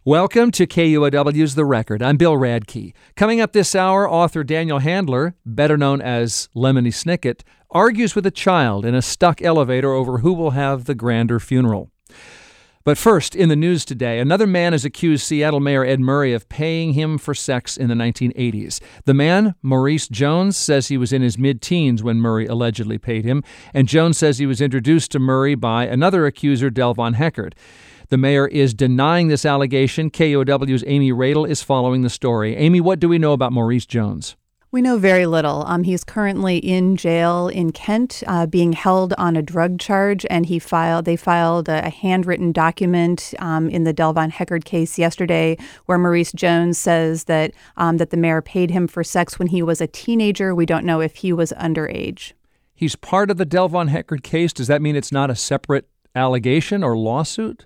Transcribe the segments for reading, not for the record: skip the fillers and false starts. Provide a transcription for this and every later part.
Welcome to KUOW's The Record. I'm Bill Radke. Coming up this hour, author Daniel Handler, better known as Lemony Snicket, argues with a child in a stuck elevator over who will have the grander funeral. But first, in the news today, another man has accused Seattle Mayor Ed Murray of paying him for sex in the 1980s. The man, Maurice Jones, says he was in his mid-teens when Murray allegedly paid him, and Jones says he was introduced to Murray by another accuser, Delvon Heckard. The mayor is denying this allegation. KUOW's Amy Radel is following the story. Amy, what do we know about Maurice Jones? We know very little. He's currently in jail in Kent, being held on a drug charge, and they filed a handwritten document in the Delvon Heckard case yesterday, where Maurice Jones says that the mayor paid him for sex when he was a teenager. We don't know if he was underage. He's part of the Delvon Heckard case. Does that mean it's not a separate allegation or lawsuit?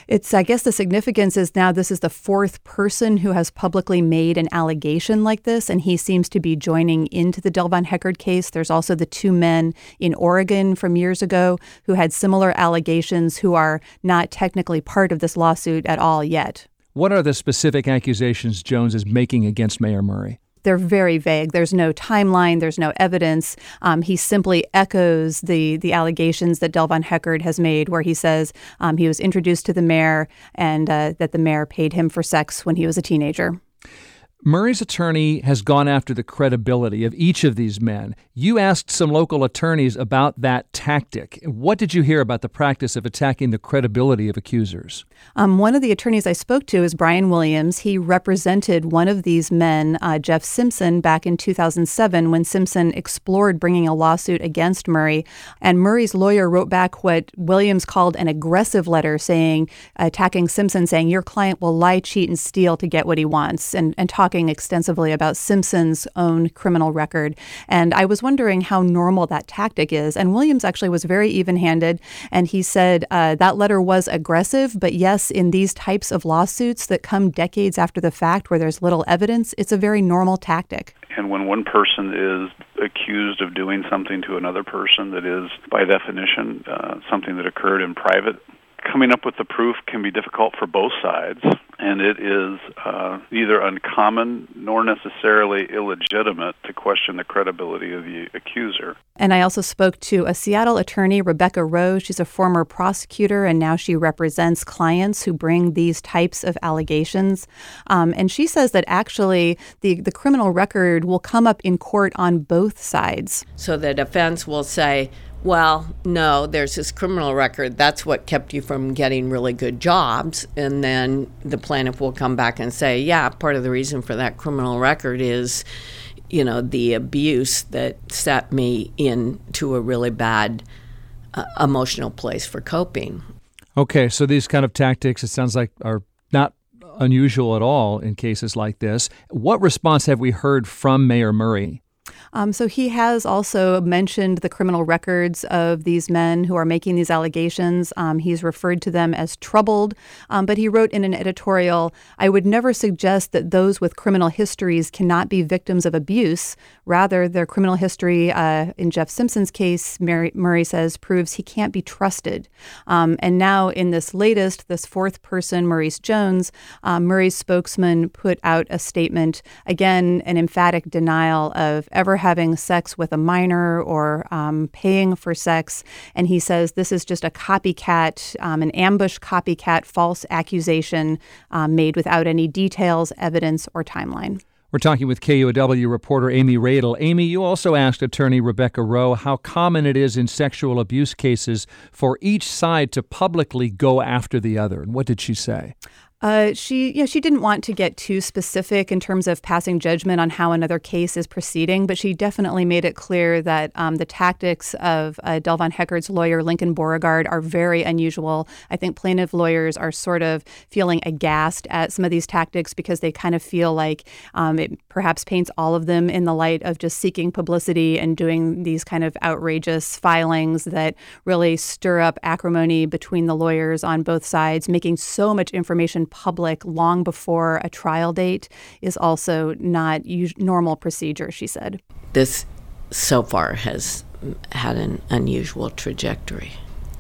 I guess the significance is now this is the fourth person who has publicly made an allegation like this, and he seems to be joining into the Delvon Heckard case. There's also the two men in Oregon from years ago who had similar allegations who are not technically part of this lawsuit at all yet. What are the specific accusations Jones is making against Mayor Murray? They're very vague. There's no timeline. There's no evidence. He simply echoes the allegations that Delvon Heckard has made, where he says he was introduced to the mayor and that the mayor paid him for sex when he was a teenager. Murray's attorney has gone after the credibility of each of these men. You asked some local attorneys about that tactic. What did you hear about the practice of attacking the credibility of accusers? One of the attorneys I spoke to is Brian Williams. He represented one of these men, Jeff Simpson, back in 2007 when Simpson explored bringing a lawsuit against Murray. And Murray's lawyer wrote back what Williams called an aggressive letter attacking Simpson, saying your client will lie, cheat, and steal to get what he wants, and talking extensively about Simpson's own criminal record. And I was wondering how normal that tactic is. And Williams actually was very even-handed. And he said that letter was aggressive, but yes, in these types of lawsuits that come decades after the fact where there's little evidence, it's a very normal tactic. And when one person is accused of doing something to another person that is, by definition, something that occurred in private, coming up with the proof can be difficult for both sides, and it is neither uncommon nor necessarily illegitimate to question the credibility of the accuser. And I also spoke to a Seattle attorney, Rebecca Rowe. She's a former prosecutor, and now she represents clients who bring these types of allegations. And she says that actually the criminal record will come up in court on both sides. So the defense will say, well, no, there's this criminal record. That's what kept you from getting really good jobs. And then the plaintiff will come back and say, yeah, part of the reason for that criminal record is, the abuse that set me into a really bad emotional place for coping. Okay, so these kind of tactics, it sounds like, are not unusual at all in cases like this. What response have we heard from Mayor Murray? So he has also mentioned the criminal records of these men who are making these allegations. He's referred to them as troubled, but he wrote in an editorial, I would never suggest that those with criminal histories cannot be victims of abuse. Rather, their criminal history, in Jeff Simpson's case, Murray says, proves he can't be trusted. And now in this fourth person, Maurice Jones, Murray's spokesman put out a statement, again, an emphatic denial of ever having sex with a minor or paying for sex. And he says this is just a copycat, an ambush copycat false accusation made without any details, evidence, or timeline. We're talking with KUOW reporter Amy Radel. Amy, you also asked attorney Rebecca Rowe how common it is in sexual abuse cases for each side to publicly go after the other. And what did she say? She didn't want to get too specific in terms of passing judgment on how another case is proceeding, but she definitely made it clear that the tactics of Delvon Heckard's lawyer, Lincoln Beauregard, are very unusual. I think plaintiff lawyers are sort of feeling aghast at some of these tactics because they kind of feel like it perhaps paints all of them in the light of just seeking publicity and doing these kind of outrageous filings that really stir up acrimony between the lawyers on both sides. Making so much information public long before a trial date is also not normal procedure, she said. This so far has had an unusual trajectory.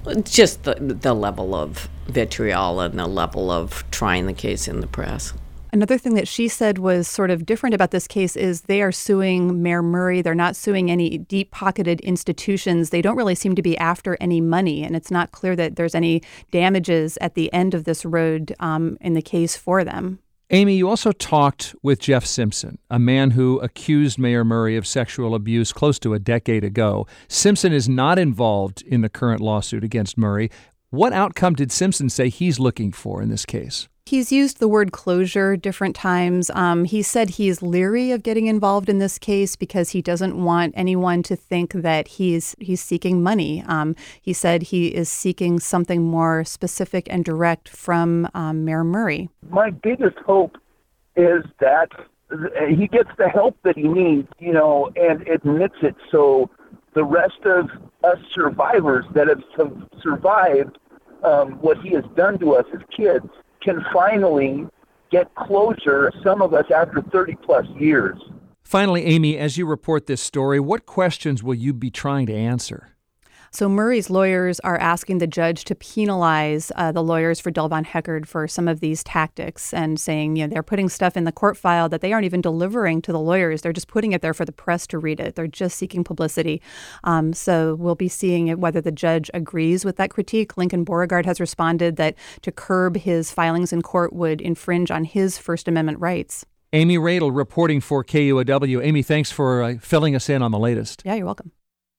Just the level of vitriol and the level of trying the case in the press. Another thing that she said was sort of different about this case is they are suing Mayor Murray. They're not suing any deep-pocketed institutions. They don't really seem to be after any money, and it's not clear that there's any damages at the end of this road in the case for them. Amy, you also talked with Jeff Simpson, a man who accused Mayor Murray of sexual abuse close to a decade ago. Simpson is not involved in the current lawsuit against Murray. What outcome did Simpson say he's looking for in this case? He's used the word closure different times. He said he's leery of getting involved in this case because he doesn't want anyone to think that he's seeking money. He said he is seeking something more specific and direct from Mayor Murray. My biggest hope is that he gets the help that he needs, and admits it, so the rest of us survivors that have survived what he has done to us as kids can finally get closure, some of us after 30-plus years. Finally, Amy, as you report this story, what questions will you be trying to answer? So Murray's lawyers are asking the judge to penalize the lawyers for Delvon Heckard for some of these tactics and saying, they're putting stuff in the court file that they aren't even delivering to the lawyers. They're just putting it there for the press to read it. They're just seeking publicity. So we'll be seeing whether the judge agrees with that critique. Lincoln Beauregard has responded that to curb his filings in court would infringe on his First Amendment rights. Amy Radel reporting for KUOW. Amy, thanks for filling us in on the latest. Yeah, you're welcome.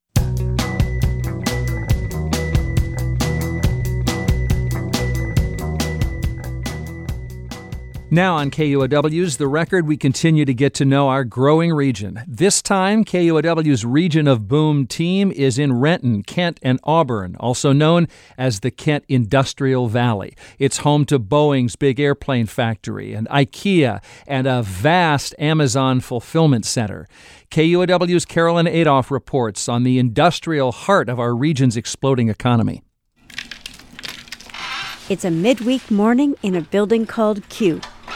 Now on KUOW's The Record, we continue to get to know our growing region. This time, KUOW's Region of Boom team is in Renton, Kent, and Auburn, also known as the Kent Industrial Valley. It's home to Boeing's big airplane factory and IKEA and a vast Amazon fulfillment center. KUOW's Carolyn Adolph reports on the industrial heart of our region's exploding economy. It's a midweek morning in a building called Q.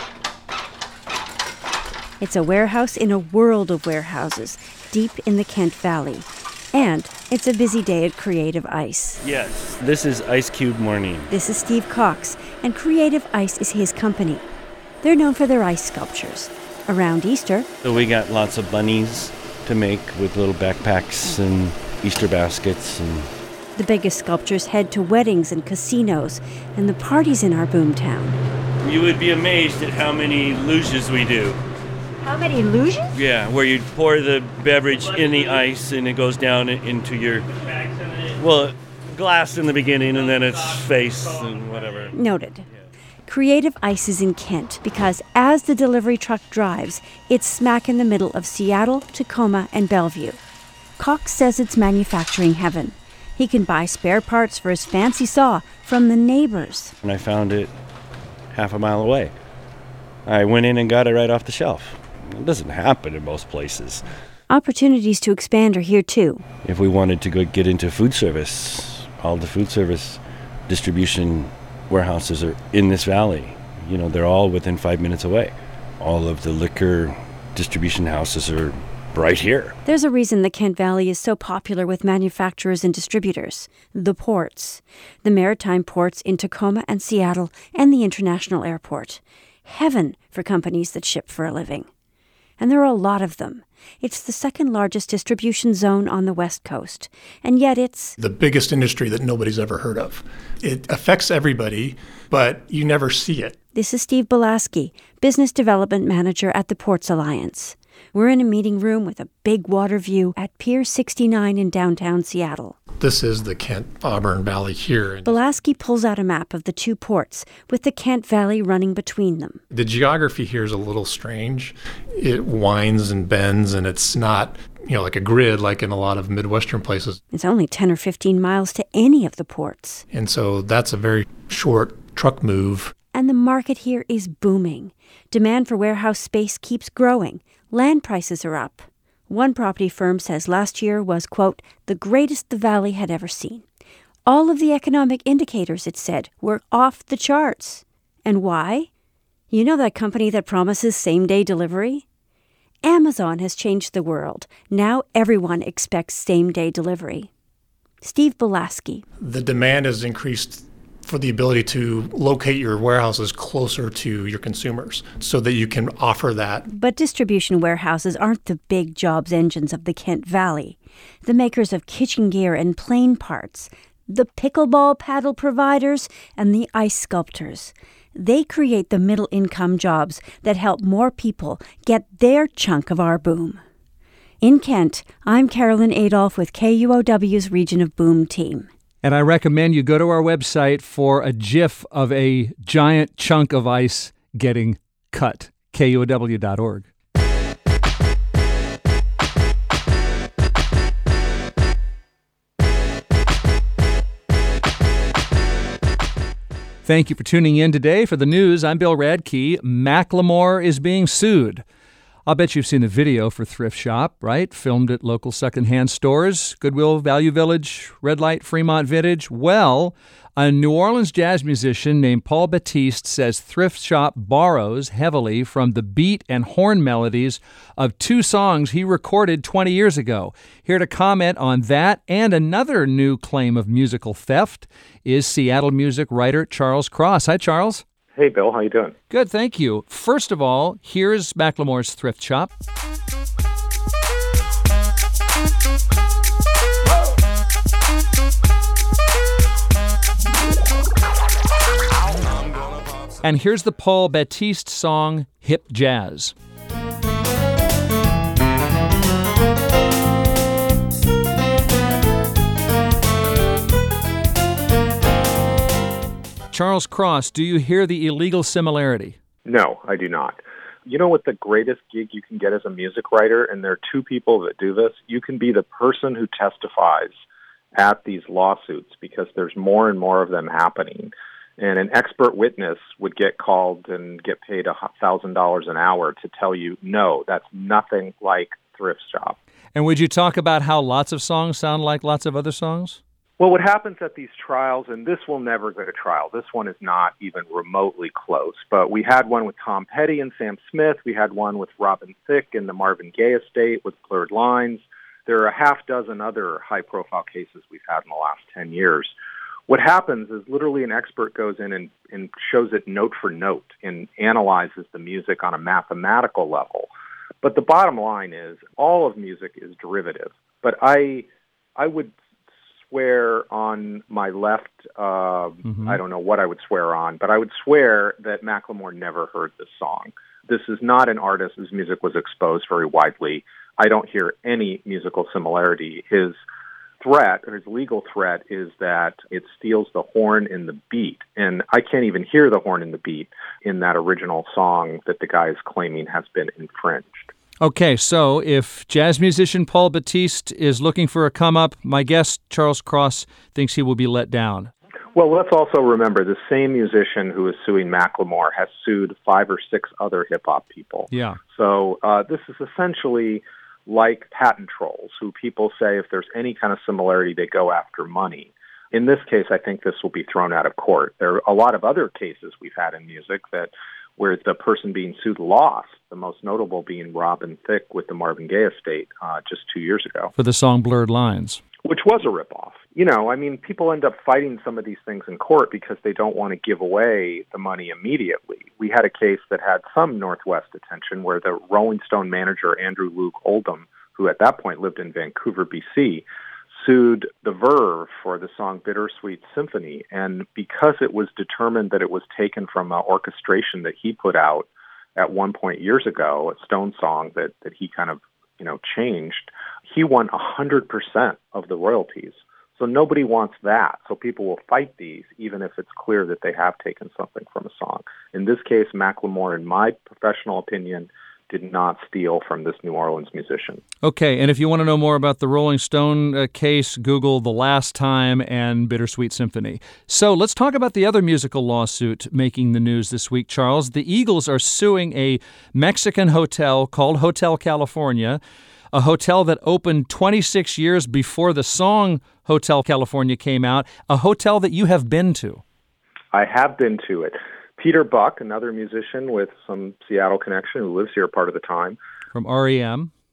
It's a warehouse in a world of warehouses, deep in the Kent Valley. And it's a busy day at Creative Ice. Yes, this is Ice Cube Morning. This is Steve Cox, and Creative Ice is his company. They're known for their ice sculptures. Around Easter, So we got lots of bunnies to make with little backpacks and Easter baskets. And the biggest sculptures head to weddings and casinos and the parties in our boomtown. you would be amazed at how many luges we do. How many luges? Yeah, where you pour the beverage in the ice and it goes down into your, glass in the beginning and then its face and whatever. Noted. Creative Ice is in Kent because as the delivery truck drives, it's smack in the middle of Seattle, Tacoma, and Bellevue. Cox says it's manufacturing heaven. He can buy spare parts for his fancy saw from the neighbors. And I found it half a mile away. I went in and got it right off the shelf. It doesn't happen in most places. Opportunities to expand are here too. If we wanted to go get into food service, all the food service distribution warehouses are in this valley. You know, they're all within 5 minutes away. All of the liquor distribution houses are right here. There's a reason the Kent Valley is so popular with manufacturers and distributors. The ports. The maritime ports in Tacoma and Seattle and the international airport. Heaven for companies that ship for a living. And there are a lot of them. It's the second largest distribution zone on the West Coast. And yet it's the biggest industry that nobody's ever heard of. It affects everybody, but you never see it. This is Steve Belaski, Business Development Manager at the Ports Alliance. We're in a meeting room with a big water view at Pier 69 in downtown Seattle. This is the Kent-Auburn Valley here. Belaski pulls out a map of the two ports with the Kent Valley running between them. The geography here is a little strange. It winds and bends, and it's not, like a grid like in a lot of Midwestern places. It's only 10 or 15 miles to any of the ports. And so that's a very short truck move. And the market here is booming. Demand for warehouse space keeps growing. Land prices are up. One property firm says last year was, quote, the greatest the valley had ever seen. All of the economic indicators, it said, were off the charts. And why? You know that company that promises same-day delivery? Amazon has changed the world. Now everyone expects same-day delivery. Steve Belaski. The demand has increased for the ability to locate your warehouses closer to your consumers so that you can offer that. But distribution warehouses aren't the big jobs engines of the Kent Valley. The makers of kitchen gear and plane parts, the pickleball paddle providers, and the ice sculptors. They create the middle-income jobs that help more people get their chunk of our boom. In Kent, I'm Carolyn Adolph with KUOW's Region of Boom team. And I recommend you go to our website for a GIF of a giant chunk of ice getting cut, KUOW.org. Thank you for tuning in today for the news. I'm Bill Radke. Macklemore is being sued. I'll bet you've seen the video for Thrift Shop, right? Filmed at local secondhand stores, Goodwill, Value Village, Red Light, Fremont Vintage. Well, a New Orleans jazz musician named Paul Batiste says Thrift Shop borrows heavily from the beat and horn melodies of two songs he recorded 20 years ago. Here to comment on that and another new claim of musical theft is Seattle music writer Charles Cross. Hi, Charles. Hey, Bill. How you doing? Good, thank you. First of all, here's Macklemore's Thrift Shop. And here's the Paul Batiste song, Hip Jazz. Charles Cross, do you hear the illegal similarity? No, I do not. You know what the greatest gig you can get as a music writer, and there are two people that do this? You can be the person who testifies at these lawsuits because there's more and more of them happening. And an expert witness would get called and get paid $1,000 an hour to tell you, no, that's nothing like Thrift Shop. And would you talk about how lots of songs sound like lots of other songs? Well, what happens at these trials, and this will never go to trial, this one is not even remotely close, but we had one with Tom Petty and Sam Smith, we had one with Robin Thicke and the Marvin Gaye estate with Blurred Lines. There are a half dozen other high-profile cases we've had in the last 10 years. What happens is literally an expert goes in and shows it note for note and analyzes the music on a mathematical level. But the bottom line is all of music is derivative. But I would swear on my left, I don't know what I would swear on, but I would swear that Macklemore never heard this song. This is not an artist whose music was exposed very widely. I don't hear any musical similarity. His threat, or his legal threat, is that it steals the horn in the beat. And I can't even hear the horn in the beat in that original song that the guy is claiming has been infringed. Okay, so if jazz musician Paul Batiste is looking for a come-up, my guest, Charles Cross, thinks he will be let down. Well, let's also remember the same musician who is suing Macklemore has sued 5 or 6 other hip-hop people. Yeah. So this is essentially like patent trolls, who people say if there's any kind of similarity, they go after money. In this case, I think this will be thrown out of court. There are a lot of other cases we've had in music where the person being sued lost, the most notable being Robin Thicke with the Marvin Gaye estate just 2 years ago. For the song Blurred Lines. Which was a ripoff. You know, I mean, people end up fighting some of these things in court because they don't want to give away the money immediately. We had a case that had some Northwest attention where the Rolling Stone manager, Andrew Luke Oldham, who at that point lived in Vancouver, BC, sued The Verve for the song Bittersweet Symphony. And because it was determined that it was taken from an orchestration that he put out at one point years ago, a Stone song that he kind of, changed, he won 100% of the royalties. So nobody wants that. So people will fight these, even if it's clear that they have taken something from a song. In this case, Macklemore, in my professional opinion, did not steal from this New Orleans musician. Okay, and if you want to know more about the Rolling Stone case, Google The Last Time and Bittersweet Symphony. So let's talk about the other musical lawsuit making the news this week, Charles. The Eagles are suing a Mexican hotel called Hotel California, a hotel that opened 26 years before the song Hotel California came out, a hotel that you have been to. I have been to it. Peter Buck, another musician with some Seattle connection who lives here part of the time. From REM.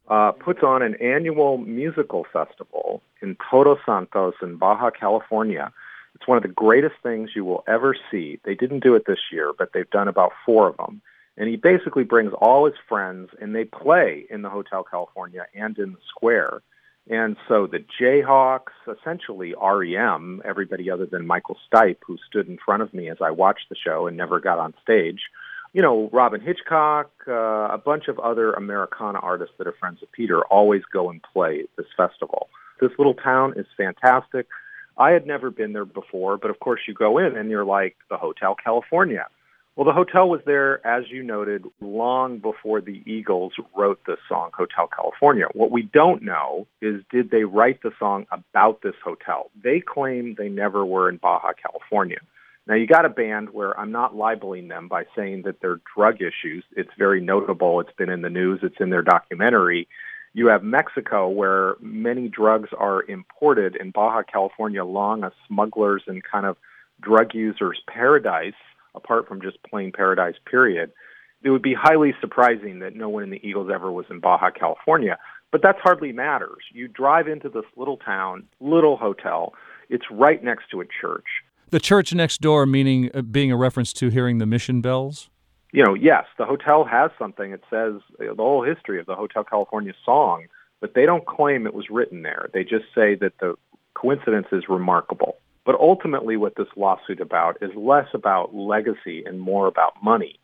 puts on an annual musical festival in Todos Santos in Baja California. It's one of the greatest things you will ever see. They didn't do it this year, but they've done about 4 of them. And he basically brings all his friends, and they play in the Hotel California and in the square. And so the Jayhawks, essentially REM, everybody other than Michael Stipe, who stood in front of me as I watched the show and never got on stage, Robin Hitchcock, a bunch of other Americana artists that are friends of Peter always go and play at this festival. This little town is fantastic. I had never been there before, but of course you go in and you're like, the Hotel California. Well, the hotel was there, as you noted, long before the Eagles wrote the song Hotel California. What we don't know is, did they write the song about this hotel? They claim they never were in Baja California. Now, you got a band where I'm not libeling them by saying that they're drug issues. It's very notable. It's been in the news. It's in their documentary. You have Mexico, where many drugs are imported in Baja California along a smugglers and kind of drug users' paradise, apart from just plain paradise, period. It would be highly surprising that no one in the Eagles ever was in Baja California, but that hardly matters. You drive into this little town, little hotel. It's right next to a church. The church next door, meaning being a reference to hearing the mission bells? Yes, the hotel has something. It says the whole history of the Hotel California song, but they don't claim it was written there. They just say that the coincidence is remarkable. But ultimately what this lawsuit about is less about legacy and more about money.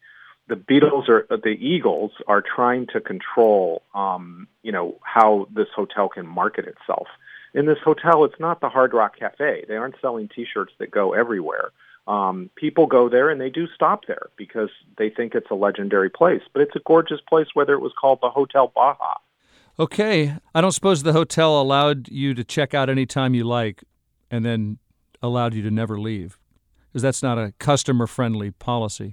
The Eagles are trying to control, how this hotel can market itself. In this hotel, it's not the Hard Rock Cafe. They aren't selling T-shirts that go everywhere. People go there and they do stop there because they think it's a legendary place. But it's a gorgeous place, whether it was called the Hotel Baja. Okay. I don't suppose the hotel allowed you to check out any time you like and then allowed you to never leave, because that's not a customer-friendly policy.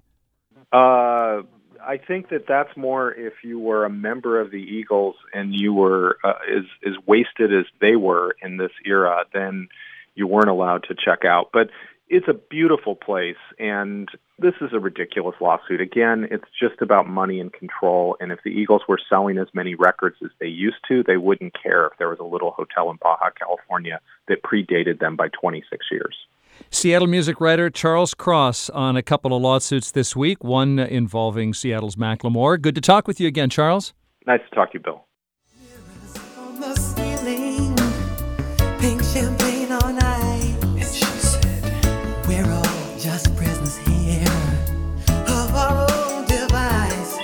I think that's more if you were a member of the Eagles and you were as wasted as they were in this era, then you weren't allowed to check out. But it's a beautiful place, and this is a ridiculous lawsuit. Again, it's just about money and control, and if the Eagles were selling as many records as they used to, they wouldn't care if there was a little hotel in Baja California that predated them by 26 years. Seattle music writer Charles Cross on a couple of lawsuits this week, one involving Seattle's Macklemore. Good to talk with you again, Charles. Nice to talk to you, Bill. On the ceiling, pink champagne all night. And she said, we're all just prisoners here of our own device.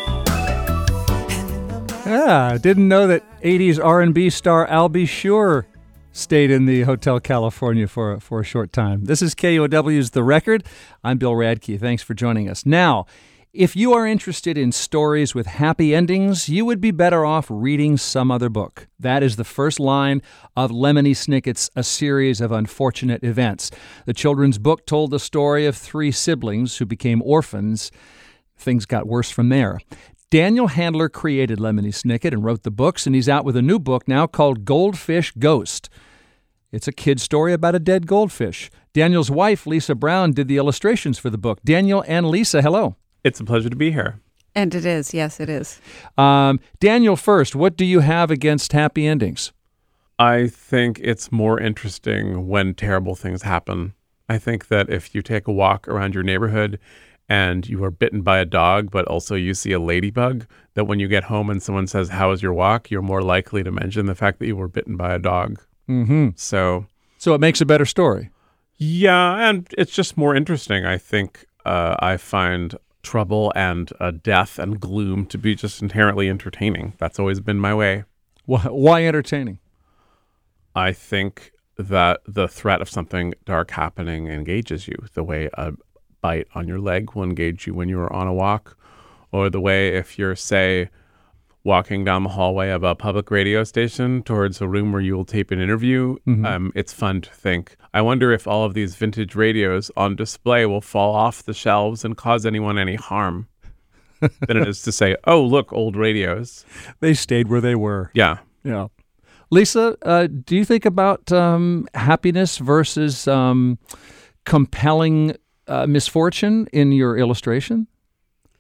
Didn't know that 80s R&B star Al B. Sure stayed in the Hotel California for a short time. This is KUOW's The Record. I'm Bill Radke. Thanks for joining us. Now, if you are interested in stories with happy endings, you would be better off reading some other book. That is the first line of Lemony Snicket's A Series of Unfortunate Events. The children's book told the story of 3 siblings who became orphans. Things got worse from there. Daniel Handler created Lemony Snicket and wrote the books, and he's out with a new book now called Goldfish Ghost. It's a kid's story about a dead goldfish. Daniel's wife, Lisa Brown, did the illustrations for the book. Daniel and Lisa, hello. It's a pleasure to be here. And it is. Yes, it is. Daniel, first, what do you have against happy endings? I think it's more interesting when terrible things happen. I think that if you take a walk around your neighborhood and you are bitten by a dog, but also you see a ladybug, that when you get home and someone says, how was your walk? You're more likely to mention the fact that you were bitten by a dog. Mm-hmm. So it makes a better story. Yeah, and it's just more interesting. I think I find trouble and death and gloom to be just inherently entertaining. That's always been my way. Why entertaining? I think that the threat of something dark happening engages you, the way a bite on your leg will engage you when you are on a walk, or the way if you're, say, walking down the hallway of a public radio station towards a room where you will tape an interview, it's fun to think, I wonder if all of these vintage radios on display will fall off the shelves and cause anyone any harm than it is to say, oh, look, old radios. They stayed where they were. Yeah. Yeah. Lisa, do you think about happiness versus compelling misfortune in your illustration?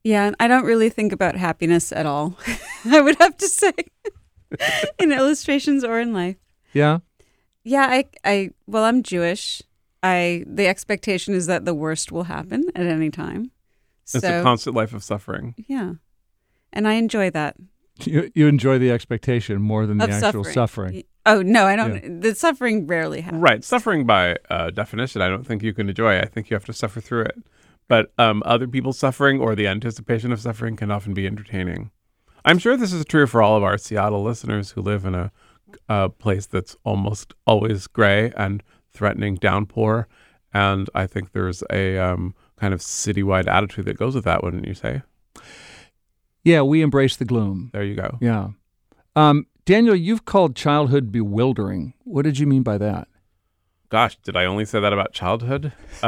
Yeah, I don't really think about happiness at all. I would have to say, in illustrations or in life. Yeah. Yeah, well, I'm Jewish. The expectation is that the worst will happen at any time. It's a constant life of suffering. Yeah, and I enjoy that. You enjoy the expectation more than the actual suffering. Oh no, I don't. Yeah. The suffering rarely happens. Right, suffering by definition, I don't think you can enjoy. I think you have to suffer through it. But other people's suffering or the anticipation of suffering can often be entertaining. I'm sure this is true for all of our Seattle listeners who live in a place that's almost always gray and threatening downpour. And I think there's a kind of citywide attitude that goes with that, wouldn't you say? Yeah, we embrace the gloom. There you go. Yeah. Daniel, you've called childhood bewildering. What did you mean by that? Gosh, did I only say that about childhood?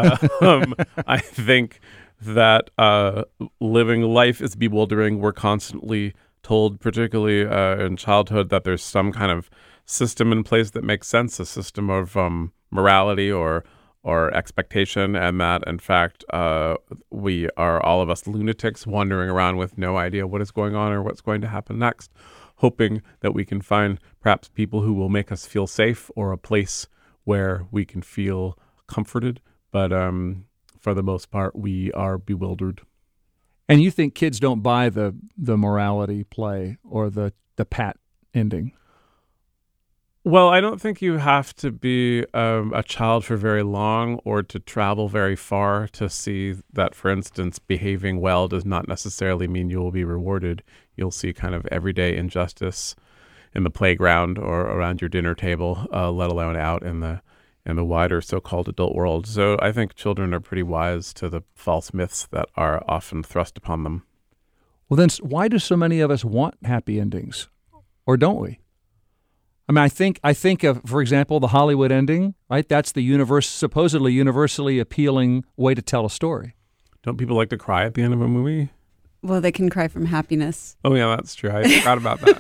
I think that living life is bewildering. We're constantly told, particularly in childhood, that there's some kind of system in place that makes sense, a system of morality or expectation, and that, in fact, we are all of us lunatics wandering around with no idea what is going on or what's going to happen next, hoping that we can find perhaps people who will make us feel safe or a place where we can feel comforted. But for the most part, we are bewildered. And you think kids don't buy the morality play or the pat ending? Well, I don't think you have to be a child for very long or to travel very far to see that, for instance, behaving well does not necessarily mean you will be rewarded. You'll see kind of everyday injustice in the playground or around your dinner table, let alone out in the wider so-called adult world. So I think children are pretty wise to the false myths that are often thrust upon them. Well, then why do so many of us want happy endings? Or don't we? I mean, I think of, for example, the Hollywood ending, right? That's the supposedly universally appealing way to tell a story. Don't people like to cry at the end of a movie? Well, they can cry from happiness. Oh, yeah, that's true. I forgot about that.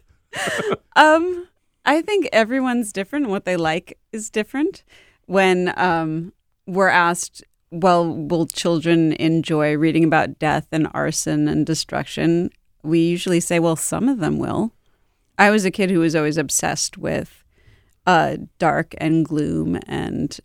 I think everyone's different. What they like is different. When we're asked, well, will children enjoy reading about death and arson and destruction? We usually say, well, some of them will. I was a kid who was always obsessed with dark and gloom and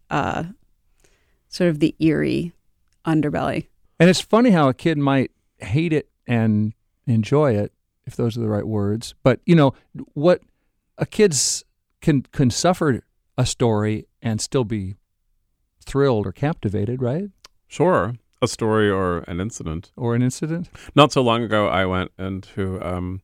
sort of the eerie underbelly. And it's funny how a kid might hate it and enjoy it, if those are the right words. But, you know, what a kid's can suffer a story and still be thrilled or captivated, right? Sure. A story or an incident. Or an incident? Not so long ago, I went into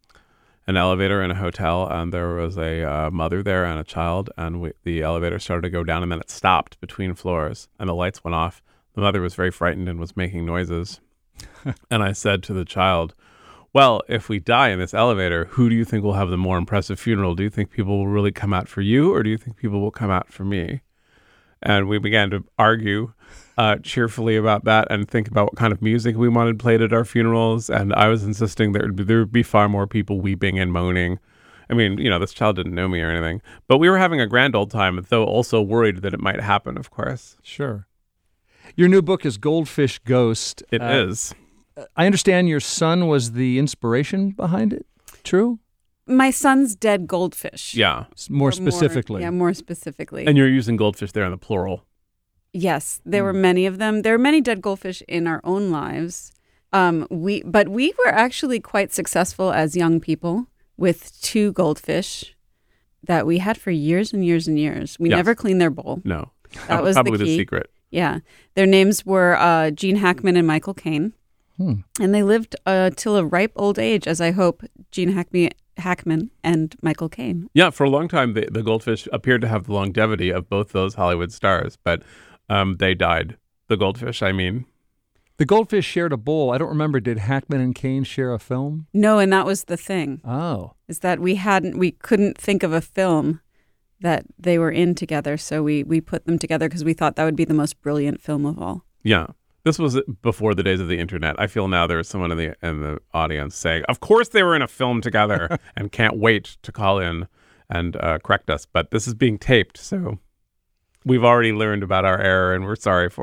an elevator in a hotel, and there was a mother there and a child, and the elevator started to go down, and then it stopped between floors, and the lights went off. The mother was very frightened and was making noises. And I said to the child, well, if we die in this elevator, who do you think will have the more impressive funeral? Do you think people will really come out for you, or do you think people will come out for me? And we began to argue cheerfully about that and think about what kind of music we wanted played at our funerals. And I was insisting there would be far more people weeping and moaning. I mean, you know, this child didn't know me or anything, but we were having a grand old time, though also worried that it might happen, of course. Sure. Your new book is Goldfish Ghost. It is. I understand your son was the inspiration behind it. True? My son's dead goldfish. Yeah. More specifically. More specifically. And you're using goldfish there in the plural. Yes, there were many of them. There are many dead goldfish in our own lives. We were actually quite successful as young people with 2 goldfish that we had for years and years and years. We never cleaned their bowl. No. That was probably the key. The secret. Yeah. Their names were Gene Hackman and Michael Caine. And they lived till a ripe old age, as I hope Gene Hackman and Michael Caine. Yeah, for a long time, the goldfish appeared to have the longevity of both those Hollywood stars, but they died. The goldfish, I mean. The goldfish shared a bowl. I don't remember, did Hackman and Caine share a film? No, and that was the thing. Oh. Is that we couldn't think of a film that they were in together, so we put them together because we thought that would be the most brilliant film of all. Yeah. This was before the days of the internet. I feel now there's someone in the audience saying, of course they were in a film together and can't wait to call in and correct us. But this is being taped, so we've already learned about our error and we're sorry for it.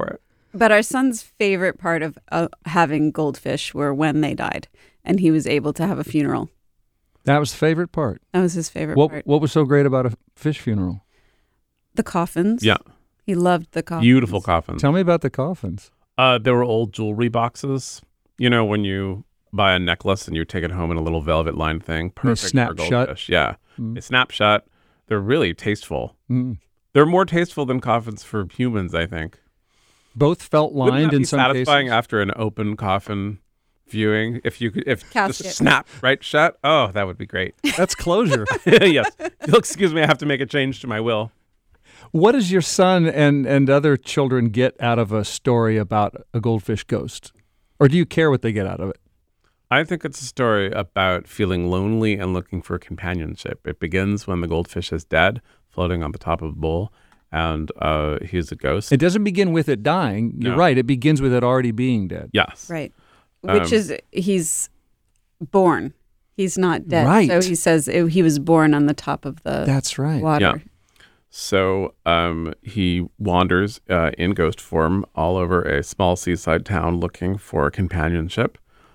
But our son's favorite part of having goldfish were when they died, and he was able to have a funeral. That was the favorite part. That was his favorite part. What was so great about a fish funeral? The coffins. Yeah. He loved the coffins. Beautiful coffins. Tell me about the coffins. There were old jewelry boxes. You know, when you buy a necklace and you take it home in a little velvet lined thing. Perfect snap for goldfish. shut. Yeah. They snap shut. They're really tasteful. Mm. They're more tasteful than coffins for humans, I think. Both felt Wouldn't lined that in be some satisfying cases. after an open coffin viewing? If Casket. just snap right shut. Oh, that would be great. That's closure. Yes. You'll excuse me, I have to make a change to my will. What does your son and other children get out of a story about a goldfish ghost? Or do you care what they get out of it? I think it's a story about feeling lonely and looking for companionship. It begins when the goldfish is dead, floating on the top of a bowl, and he's a ghost. It doesn't begin with it dying. You're right. It begins with it already being dead. Yes. Right. Which is, he's born. He's not dead. Right. So he says he was born on the top of the That's right. water. Yeah. So he wanders in ghost form all over a small seaside town looking for companionship.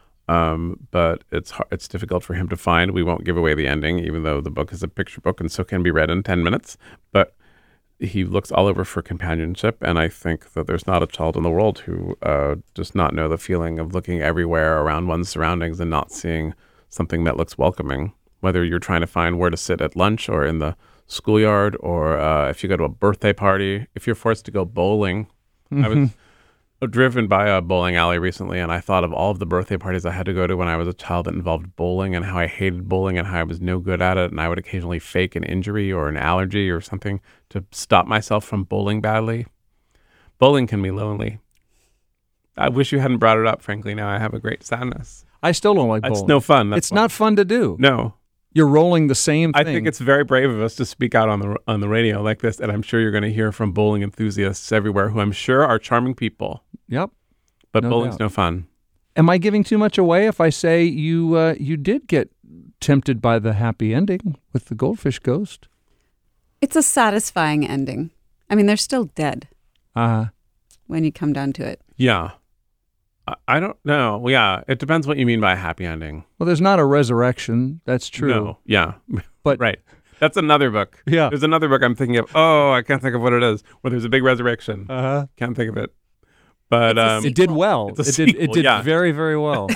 But it's difficult for him to find. We won't give away the ending, even though the book is a picture book and so can be read in 10 minutes. But he looks all over for companionship, and I think that there's not a child in the world who does not know the feeling of looking everywhere around one's surroundings and not seeing something that looks welcoming, whether you're trying to find where to sit at lunch or in the schoolyard, or if you go to a birthday party, if you're forced to go bowling. Mm-hmm. I was driven by a bowling alley recently, and I thought of all of the birthday parties I had to go to when I was a child that involved bowling and how I hated bowling and how I was no good at it, and I would occasionally fake an injury or an allergy or something to stop myself from bowling badly. Bowling can be lonely. I wish you hadn't brought it up, frankly. Now I have a great sadness. I still don't like bowling. It's no fun. It's not fun to do. No. You're rolling the same thing. I think it's very brave of us to speak out on the radio like this, and I'm sure you're going to hear from bowling enthusiasts everywhere who I'm sure are charming people. Yep. But No bowling's doubt. no fun. Am I giving too much away if I say you did get tempted by the happy ending with the goldfish ghost? It's a satisfying ending. I mean, they're still dead when you come down to it. Yeah. I don't know. Yeah. It depends what you mean by a happy ending. Well, there's not a resurrection. That's true. No. Yeah. But right. That's another book. Yeah. There's another book I'm thinking of. Oh, I can't think of what it is. Where there's a big resurrection. Can't think of it. But it did well. It's a It sequel, did yeah. very, very well.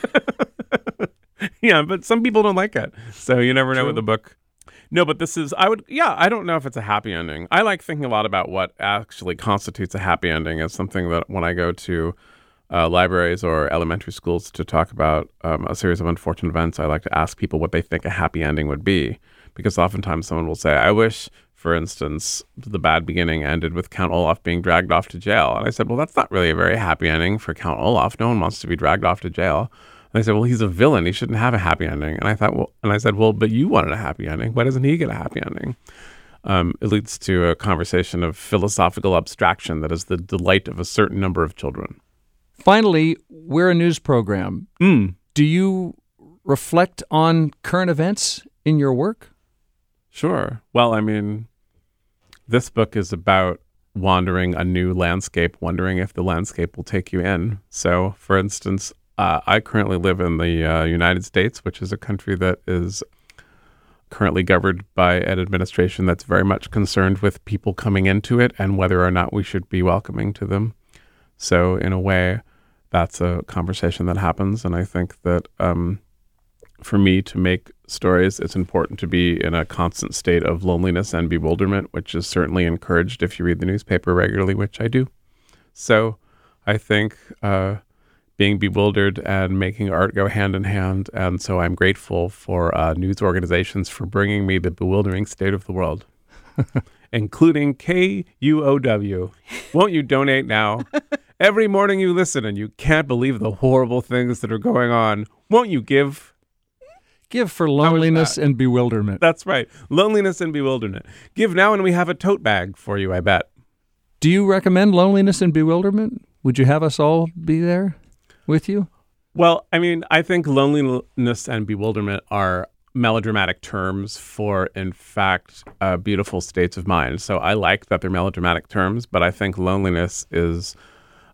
Yeah, but some people don't like it. So you never know True. with the book. No, but this is, I don't know if it's a happy ending. I like thinking a lot about what actually constitutes a happy ending as something that when I go to libraries or elementary schools to talk about a series of unfortunate events, I like to ask people what they think a happy ending would be. Because oftentimes someone will say, I wish, for instance, the bad beginning ended with Count Olaf being dragged off to jail. And I said, well, that's not really a very happy ending for Count Olaf. No one wants to be dragged off to jail. And they said, well, he's a villain. He shouldn't have a happy ending. And I said, well, but you wanted a happy ending. Why doesn't he get a happy ending? It leads to a conversation of philosophical abstraction that is the delight of a certain number of children. Finally, we're a news program. Do you reflect on current events in your work? Sure. Well, I mean, this book is about wandering a new landscape, wondering if the landscape will take you in. So, for instance, I currently live in the United States, which is a country that is currently governed by an administration that's very much concerned with people coming into it and whether or not we should be welcoming to them. So, in a way, that's a conversation that happens. And I think that for me to make stories, it's important to be in a constant state of loneliness and bewilderment, which is certainly encouraged if you read the newspaper regularly, which I do. So I think being bewildered and making art go hand in hand. And so I'm grateful for news organizations for bringing me the bewildering state of the world, including KUOW. Won't you donate now? Every morning you listen and you can't believe the horrible things that are going on. Won't you give? Give for loneliness and bewilderment. That's right. Loneliness and bewilderment. Give now and we have a tote bag for you, I bet. Do you recommend loneliness and bewilderment? Would you have us all be there with you? Well, I mean, I think loneliness and bewilderment are melodramatic terms for, in fact, beautiful states of mind. So I like that they're melodramatic terms, but I think loneliness is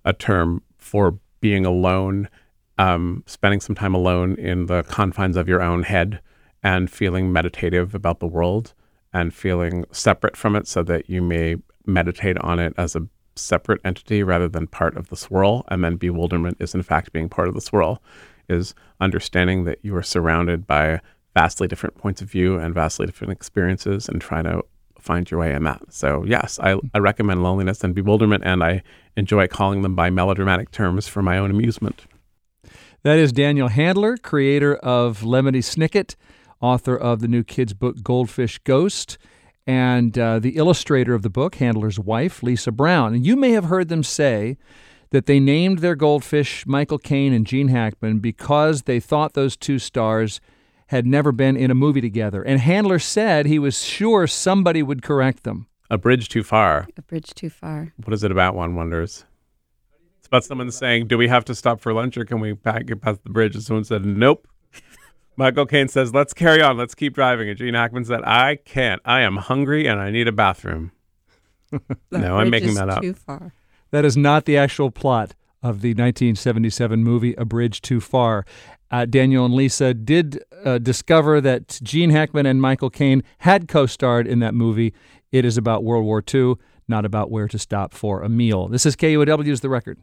a term for being alone, spending some time alone in the confines of your own head and feeling meditative about the world and feeling separate from it so that you may meditate on it as a separate entity rather than part of the swirl. And then bewilderment is in fact being part of the swirl, is understanding that you are surrounded by vastly different points of view and vastly different experiences and trying to find your way in that. So yes, I recommend Loneliness and Bewilderment, and I enjoy calling them by melodramatic terms for my own amusement. That is Daniel Handler, creator of Lemony Snicket, author of the new kids' book Goldfish Ghost, and the illustrator of the book, Handler's wife, Lisa Brown. And you may have heard them say that they named their goldfish Michael Caine and Gene Hackman because they thought those two stars had never been in a movie together. And Handler said he was sure somebody would correct them. A Bridge Too Far. A Bridge Too Far. What is it about, one wonders? It's about someone saying, do we have to stop for lunch or can we get past the bridge? And someone said, nope. Michael Caine says, let's carry on. Let's keep driving. And Gene Hackman said, I can't. I am hungry and I need a bathroom. No, I'm making that up. Too far. That is not the actual plot of the 1977 movie A Bridge Too Far. Daniel and Lisa did discover that Gene Hackman and Michael Caine had co-starred in that movie. It is about World War II, not about where to stop for a meal. This is KUOW's The Record.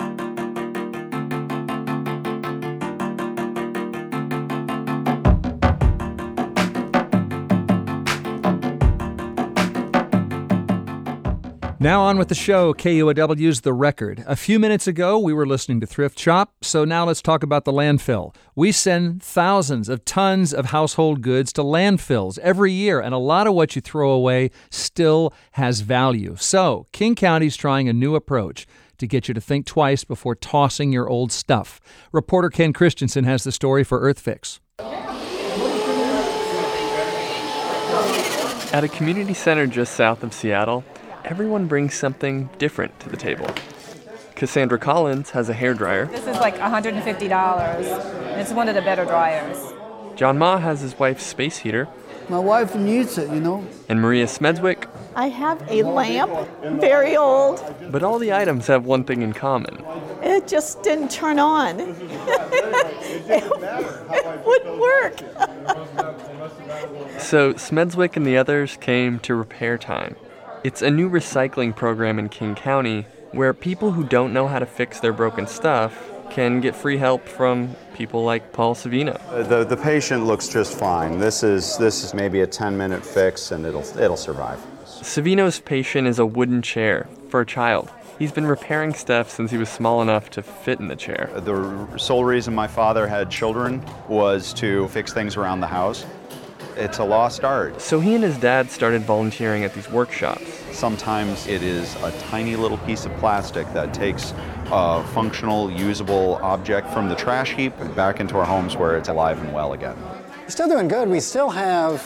Now on with the show, KUOW's The Record. A few minutes ago, we were listening to Thrift Shop, so now let's talk about the landfill. We send thousands of tons of household goods to landfills every year, and a lot of what you throw away still has value. So, King County's trying a new approach to get you to think twice before tossing your old stuff. Reporter Ken Christensen has the story for EarthFix. At a community center just south of Seattle, everyone brings something different to the table. Cassandra Collins has a hairdryer. This is like $150. It's one of the better dryers. John Ma has his wife's space heater. My wife needs it, you know. And Maria Smedzwick. I have a lamp, very old. But all the items have one thing in common. It just didn't turn on. It wouldn't work. So Smedzwick and the others came to Repair Time. It's a new recycling program in King County where people who don't know how to fix their broken stuff can get free help from people like Paul Savino. The patient looks just fine. This is maybe a 10-minute fix and it'll survive. Savino's patient is a wooden chair for a child. He's been repairing stuff since he was small enough to fit in the chair. The sole reason my father had children was to fix things around the house. It's a lost art. So he and his dad started volunteering at these workshops. Sometimes it is a tiny little piece of plastic that takes a functional, usable object from the trash heap back into our homes where it's alive and well again. Still doing good. We still have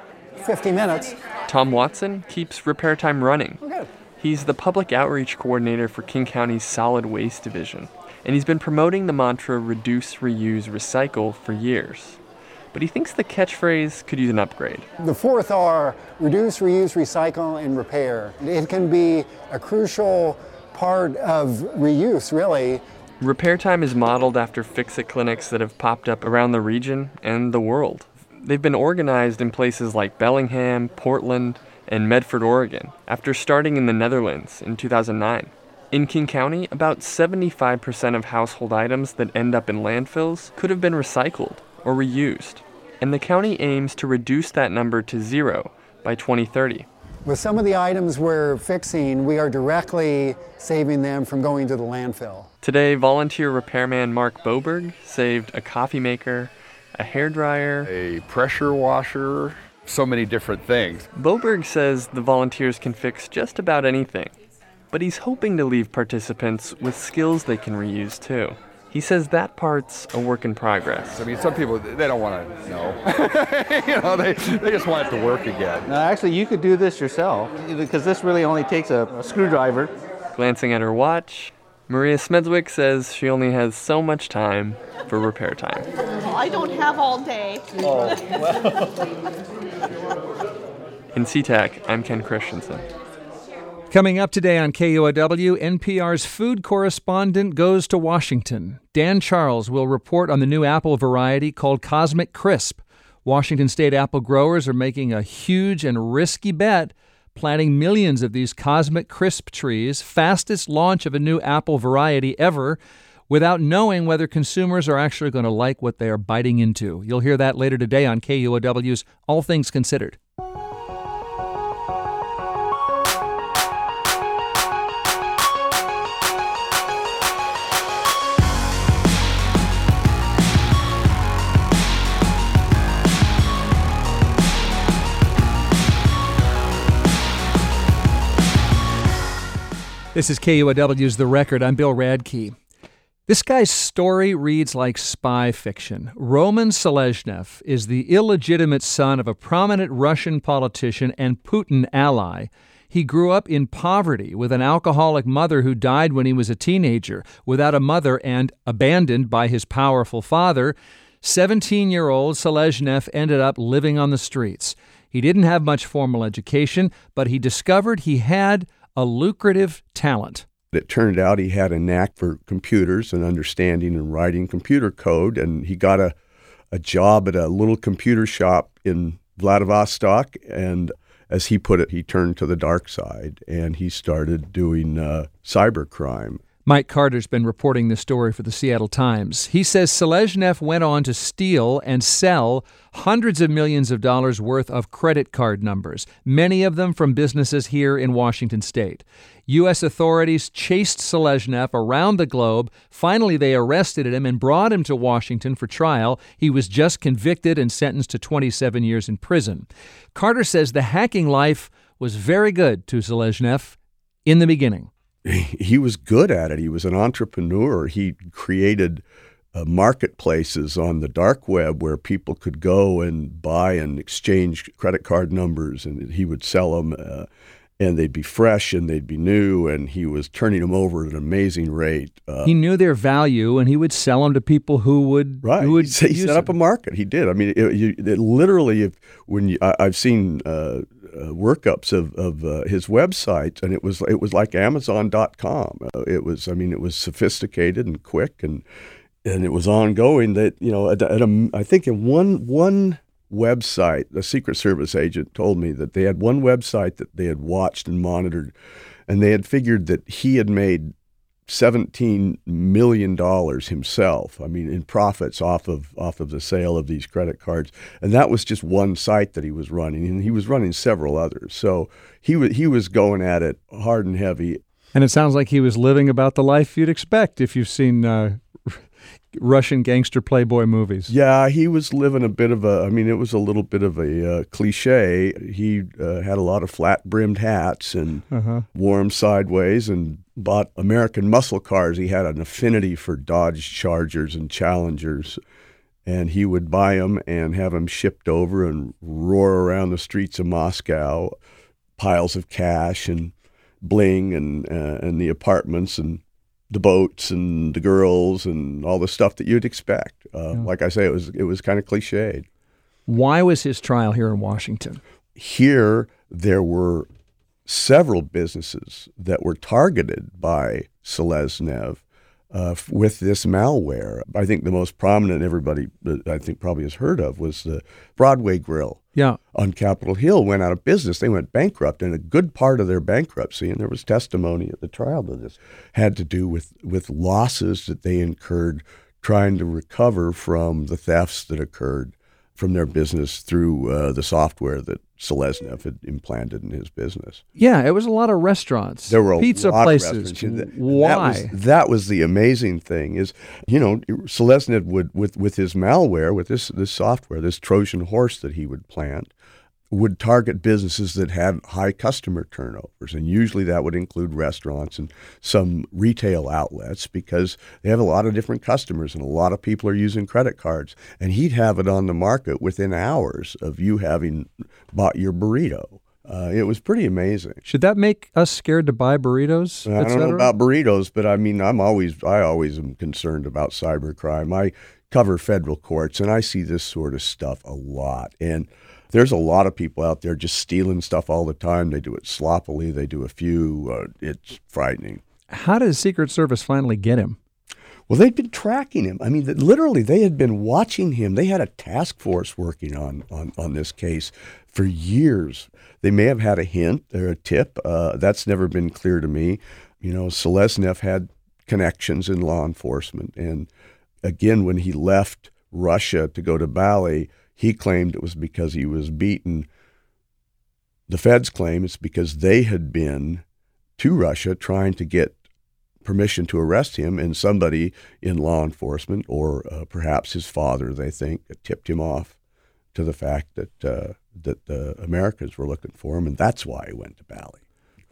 50 minutes. Tom Watson keeps Repair Time running. Oh, good. He's the public outreach coordinator for King County's Solid Waste Division, and he's been promoting the mantra reduce, reuse, recycle for years. But he thinks the catchphrase could use an upgrade. The fourth R, reduce, reuse, recycle, and repair. It can be a crucial part of reuse, really. Repair Time is modeled after fix-it clinics that have popped up around the region and the world. They've been organized in places like Bellingham, Portland, and Medford, Oregon, after starting in the Netherlands in 2009. In King County, about 75% of household items that end up in landfills could have been recycled or reused, and the county aims to reduce that number to 0 by 2030. With some of the items we're fixing, we are directly saving them from going to the landfill. Today, volunteer repairman Mark Boberg saved a coffee maker, a hairdryer, a pressure washer, so many different things. Boberg says the volunteers can fix just about anything, but he's hoping to leave participants with skills they can reuse too. He says that part's a work in progress. I mean, some people, they don't want to know. You know, they just want it to work again. No, actually, you could do this yourself, because this really only takes a screwdriver. Glancing at her watch, Maria Smedzwick says she only has so much time for Repair Time. I don't have all day. Oh, well. In SeaTac, I'm Ken Christensen. Coming up today on KUOW, NPR's food correspondent goes to Washington. Dan Charles will report on the new apple variety called Cosmic Crisp. Washington State apple growers are making a huge and risky bet, planting millions of these Cosmic Crisp trees, fastest launch of a new apple variety ever, without knowing whether consumers are actually going to like what they are biting into. You'll hear that later today on KUOW's All Things Considered. This is KUOW's The Record. I'm Bill Radke. This guy's story reads like spy fiction. Roman Seleznev is the illegitimate son of a prominent Russian politician and Putin ally. He grew up in poverty with an alcoholic mother who died when he was a teenager. Without a mother and abandoned by his powerful father, 17-year-old Seleznev ended up living on the streets. He didn't have much formal education, but he discovered he had a lucrative talent. It turned out he had a knack for computers and understanding and writing computer code, and he got a job at a little computer shop in Vladivostok, and as he put it, he turned to the dark side, and he started doing cybercrime. Mike Carter's been reporting this story for the Seattle Times. He says Seleznev went on to steal and sell hundreds of millions of dollars worth of credit card numbers, many of them from businesses here in Washington state. U.S. authorities chased Seleznev around the globe. Finally, they arrested him and brought him to Washington for trial. He was just convicted and sentenced to 27 years in prison. Carter says the hacking life was very good to Seleznev in the beginning. He was good at it. He was an entrepreneur. He created marketplaces on the dark web where people could go and buy and exchange credit card numbers, and he would sell them, and they'd be fresh and they'd be new, and he was turning them over at an amazing rate. He knew their value, and he would sell them to people who would he set up a market. He did. I mean, it literally, I've seen workups of his website, and it was like Amazon.com. It was sophisticated and quick, and it was ongoing. That I think in one website, the Secret Service agent told me that they had one website that they had watched and monitored, and they had figured that he had made $17 million himself, in profits off of the sale of these credit cards. And that was just one site that he was running, and he was running several others. So he was going at it hard and heavy. And it sounds like he was living about the life you'd expect if you've seen Russian gangster playboy movies. Yeah, he was living a bit of it was a little bit of a cliche. He had a lot of flat-brimmed hats and wore them sideways and bought American muscle cars. He had an affinity for Dodge Chargers and Challengers, and he would buy them and have them shipped over and roar around the streets of Moscow, piles of cash and bling and the apartments and the boats and the girls and all the stuff that you'd expect. Like I say, it was kind of cliched. Why was his trial here in Washington? Here, there were several businesses that were targeted by Seleznev with this malware. I think the most prominent everybody, I think, probably has heard of was the Broadway Grill. Yeah. On Capitol Hill went out of business. They went bankrupt, and a good part of their bankruptcy, and there was testimony at the trial to this, had to do with losses that they incurred trying to recover from the thefts that occurred from their business through the software that Seleznev had implanted in his business. Yeah, it was a lot of restaurants. There were pizza places. Why? That was the amazing thing is, Seleznev would, with his malware, with this software, this Trojan horse that he would plant, would target businesses that had high customer turnovers. And usually that would include restaurants and some retail outlets because they have a lot of different customers and a lot of people are using credit cards. And he'd have it on the market within hours of you having bought your burrito. It was pretty amazing. Should that make us scared to buy burritos? I don't know about burritos, but I always am concerned about cybercrime. cover federal courts, and I see this sort of stuff a lot. And there's a lot of people out there just stealing stuff all the time. They do it sloppily. They do a few. It's frightening. How did Secret Service finally get him? Well, they'd been tracking him. I mean, literally, they had been watching him. They had a task force working on this case for years. They may have had a hint or a tip. That's never been clear to me. You know, Seleznev had connections in law enforcement. And again, when he left Russia to go to Bali, he claimed it was because he was beaten. The feds claim it's because they had been to Russia trying to get permission to arrest him, and somebody in law enforcement, or perhaps his father, they think, tipped him off to the fact that the Americans were looking for him, and that's why he went to Bali.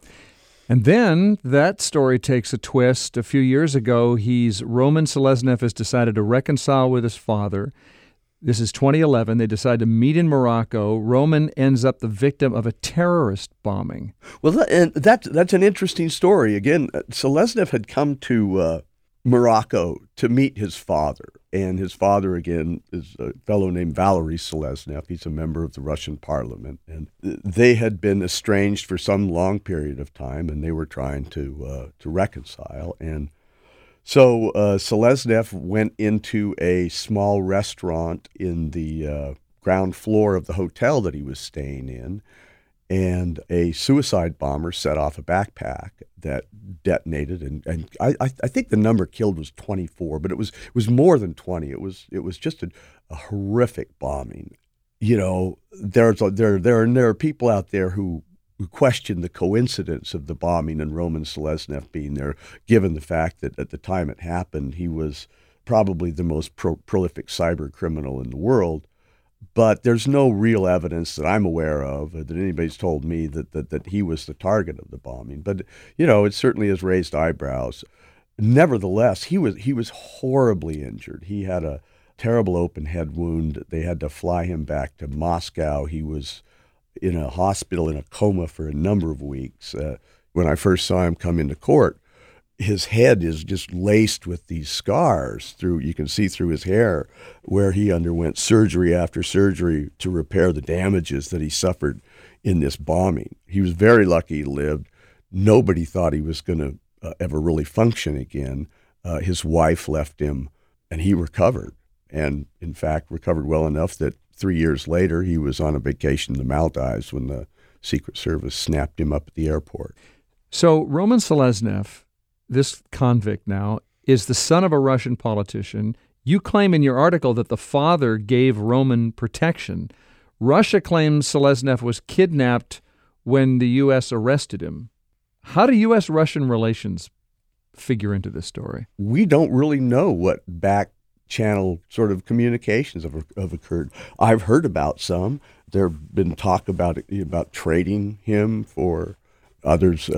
And then that story takes a twist. A few years ago, Roman Seleznev has decided to reconcile with his father. This is 2011. They decide to meet in Morocco. Roman ends up the victim of a terrorist bombing. Well, and that's an interesting story. Again, Seleznev had come to Morocco to meet his father. And his father, again, is a fellow named Valery Seleznev. He's a member of the Russian parliament. And they had been estranged for some long period of time, and they were trying to reconcile. And so Seleznev went into a small restaurant in the ground floor of the hotel that he was staying in, and a suicide bomber set off a backpack that detonated. And I think the number killed was 24, but it was more than 20. It was just a horrific bombing. You know, there are people out there who question the coincidence of the bombing and Roman Seleznev being there, given the fact that at the time it happened, he was probably the most prolific cyber criminal in the world. But there's no real evidence that I'm aware of, that anybody's told me that he was the target of the bombing. But, you know, it certainly has raised eyebrows. Nevertheless, he was horribly injured. He had a terrible open head wound. They had to fly him back to Moscow. He was in a hospital in a coma for a number of weeks. When I first saw him come into court, his head is just laced with these scars you can see through his hair, where he underwent surgery after surgery to repair the damages that he suffered in this bombing. He was very lucky he lived. Nobody thought he was going to ever really function again. His wife left him, and he recovered, and in fact recovered well enough that 3 years later, he was on a vacation in the Maldives when the Secret Service snapped him up at the airport. So Roman Seleznev, this convict now, is the son of a Russian politician. You claim in your article that the father gave Roman protection. Russia claims Seleznev was kidnapped when the U.S. arrested him. How do U.S.-Russian relations figure into this story? We don't really know what back-channel sort of communications have occurred. I've heard about some. There have been talk about trading him for others,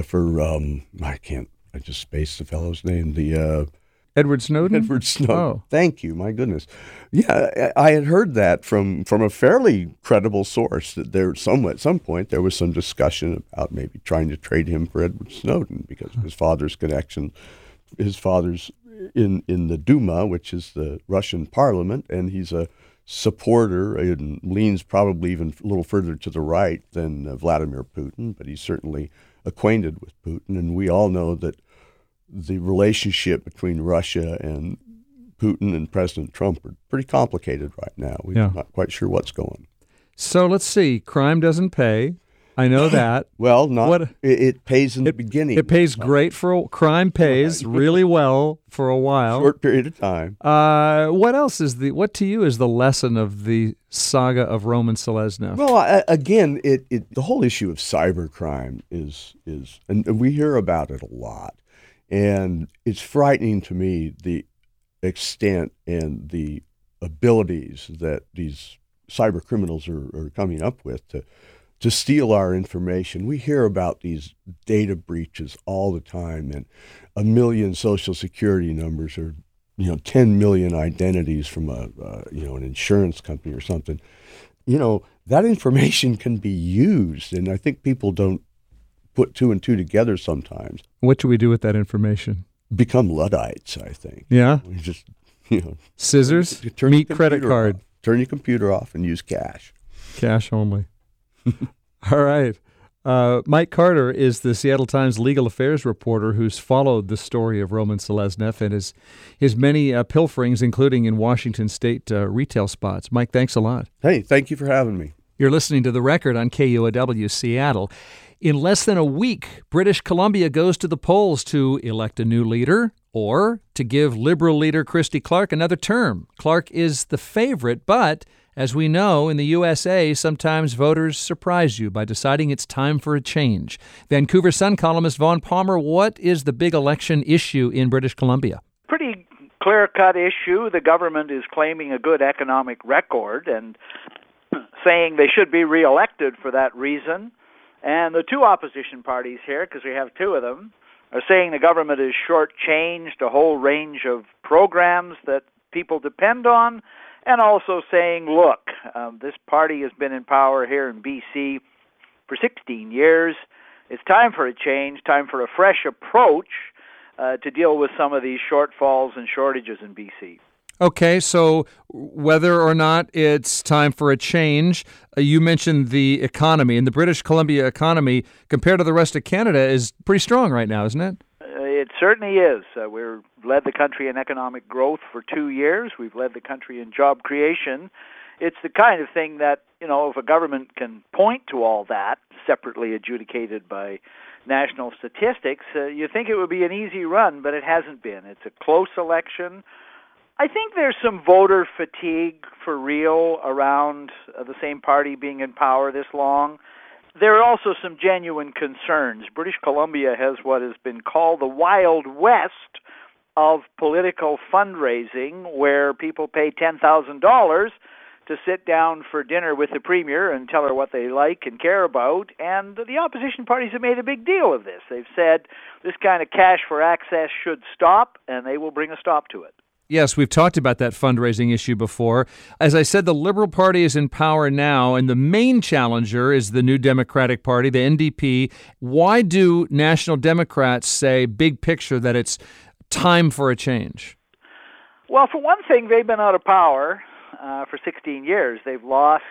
I just spaced the fellow's name, Edward Snowden? Edward Snowden. Oh. Thank you, my goodness. Yeah, I had heard that from a fairly credible source, that there at some point there was some discussion about maybe trying to trade him for Edward Snowden because of his father's connection. His father's in the Duma, which is the Russian parliament, and he's a supporter and leans probably even a little further to the right than Vladimir Putin, but he's certainly acquainted with Putin. And we all know that the relationship between Russia and Putin and President Trump are pretty complicated right now. We're not quite sure what's going. So let's see. Crime doesn't pay. I know that. Well, it pays in the beginning. It pays great crime pays really well for a while. Short period of time. What else what to you is the lesson of the saga of Roman Seleznev? Well, again, the whole issue of cybercrime is, and we hear about it a lot, and it's frightening to me the extent and the abilities that these cyber criminals are coming up with to steal our information. We hear about these data breaches all the time, and 1 million social security numbers, or 10 million identities from an insurance company or something. That information can be used, and I think people don't put two and two together sometimes. What do we do with that information? Become Luddites, I think. Yeah. We just Scissors, meet credit card. Turn your computer off and use cash. Cash only. All right. Mike Carter is the Seattle Times legal affairs reporter who's followed the story of Roman Seleznev and his many pilferings, including in Washington State retail spots. Mike, thanks a lot. Hey, thank you for having me. You're listening to The Record on KUOW Seattle. In less than a week, British Columbia goes to the polls to elect a new leader or to give Liberal leader Christy Clark another term. Clark is the favorite, but as we know, in the USA, sometimes voters surprise you by deciding it's time for a change. Vancouver Sun columnist Vaughn Palmer, what is the big election issue in British Columbia? Pretty clear-cut issue. The government is claiming a good economic record and saying they should be reelected for that reason. And the two opposition parties here, because we have two of them, are saying the government has shortchanged a whole range of programs that people depend on, and also saying, look, this party has been in power here in BC for 16 years. It's time for a change, time for a fresh approach to deal with some of these shortfalls and shortages in BC. Okay, so whether or not it's time for a change, you mentioned the economy, and the British Columbia economy, compared to the rest of Canada, is pretty strong right now, isn't it? It certainly is. We've led the country in economic growth for 2 years. We've led the country in job creation. It's the kind of thing that, if a government can point to all that, separately adjudicated by national statistics, you think it would be an easy run, but it hasn't been. It's a close election. I think there's some voter fatigue for real around the same party being in power this long. There are also some genuine concerns. British Columbia has what has been called the Wild West of political fundraising, where people pay $10,000 to sit down for dinner with the Premier and tell her what they like and care about. And the opposition parties have made a big deal of this. They've said this kind of cash for access should stop, and they will bring a stop to it. Yes, we've talked about that fundraising issue before. As I said, the Liberal Party is in power now, and the main challenger is the New Democratic Party, the NDP. Why do National Democrats say, big picture, that it's time for a change? Well, for one thing, they've been out of power for 16 years. They've lost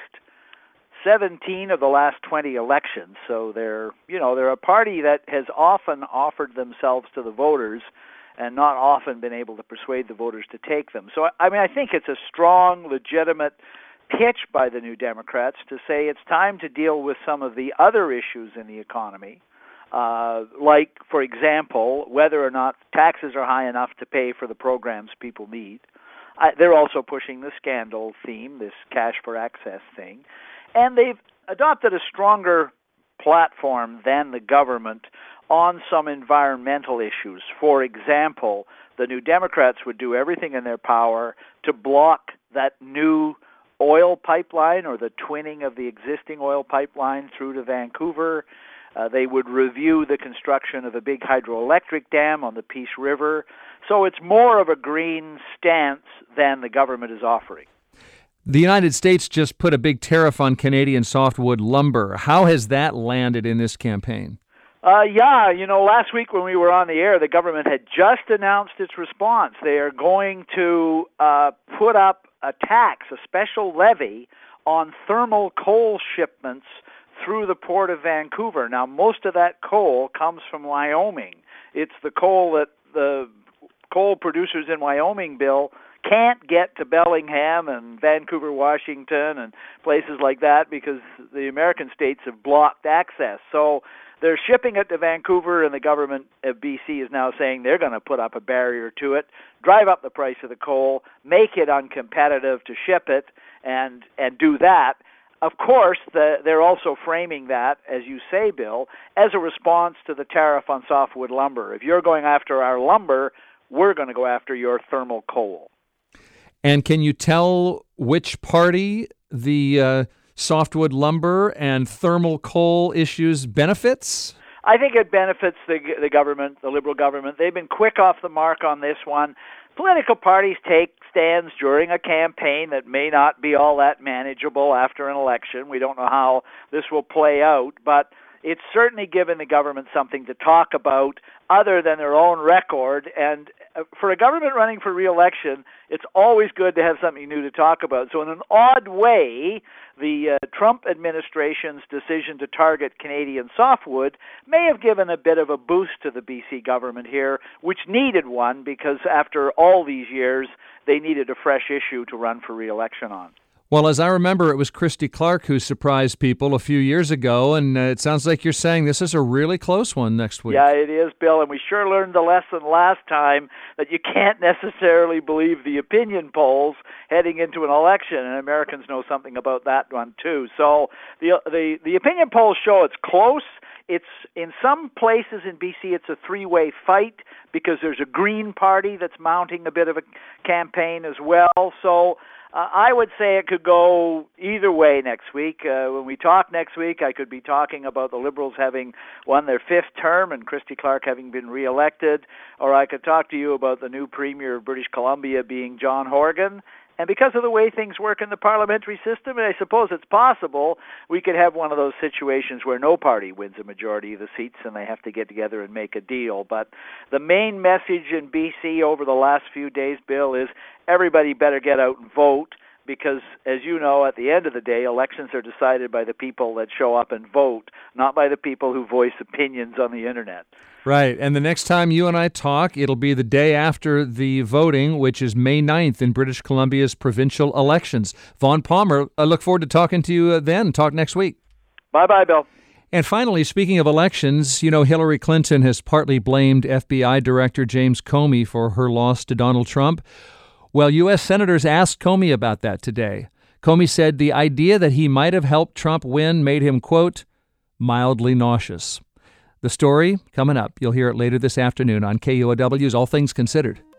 17 of the last 20 elections. So they're a party that has often offered themselves to the voters and not often been able to persuade the voters to take them. So, I think it's a strong, legitimate pitch by the New Democrats to say it's time to deal with some of the other issues in the economy, like, for example, whether or not taxes are high enough to pay for the programs people need. They're also pushing the scandal theme, this cash for access thing. And they've adopted a stronger platform than the government on some environmental issues. For example, the New Democrats would do everything in their power to block that new oil pipeline or the twinning of the existing oil pipeline through to Vancouver. They would review the construction of a big hydroelectric dam on the Peace River. So it's more of a green stance than the government is offering. The United States just put a big tariff on Canadian softwood lumber. How has that landed in this campaign? Last week when we were on the air, the government had just announced its response. They are going to put up a tax, a special levy on thermal coal shipments through the port of Vancouver. Now, most of that coal comes from Wyoming. It's the coal that the coal producers in Wyoming, Bill, can't get to Bellingham and Vancouver, Washington, and places like that because the American states have blocked access. So they're shipping it to Vancouver, and the government of BC is now saying they're going to put up a barrier to it, drive up the price of the coal, make it uncompetitive to ship it, and do that. Of course, they're also framing that, as you say, Bill, as a response to the tariff on softwood lumber. If you're going after our lumber, we're going to go after your thermal coal. And can you tell which party the softwood lumber and thermal coal issues benefits? I think it benefits the government, the Liberal government. They've been quick off the mark on this one. Political parties take stands during a campaign that may not be all that manageable after an election. We don't know how this will play out, but it's certainly given the government something to talk about other than their own record. And for a government running for re-election, it's always good to have something new to talk about. So in an odd way, the Trump administration's decision to target Canadian softwood may have given a bit of a boost to the BC government here, which needed one because after all these years, they needed a fresh issue to run for re-election on. Well, as I remember, it was Christy Clark who surprised people a few years ago, and it sounds like you're saying this is a really close one next week. Yeah, it is, Bill, and we sure learned the lesson last time that you can't necessarily believe the opinion polls heading into an election, and Americans know something about that one too. So the opinion polls show it's close. It's in some places in BC it's a three-way fight because there's a Green Party that's mounting a bit of a campaign as well. So I would say it could go either way next week. When we talk next week, I could be talking about the Liberals having won their fifth term and Christy Clark having been re-elected, or I could talk to you about the new Premier of British Columbia being John Horgan. And because of the way things work in the parliamentary system, and I suppose it's possible, we could have one of those situations where no party wins a majority of the seats and they have to get together and make a deal. But the main message in BC over the last few days, Bill, is everybody better get out and vote because, as you know, at the end of the day, elections are decided by the people that show up and vote, not by the people who voice opinions on the Internet. Right, and the next time you and I talk, it'll be the day after the voting, which is May 9th in British Columbia's provincial elections. Vaughn Palmer, I look forward to talking to you then. Talk next week. Bye-bye, Bill. And finally, speaking of elections, you know, Hillary Clinton has partly blamed FBI Director James Comey for her loss to Donald Trump. Well, U.S. senators asked Comey about that today. Comey said the idea that he might have helped Trump win made him, quote, mildly nauseous. The story coming up. You'll hear it later this afternoon on KUOW's All Things Considered.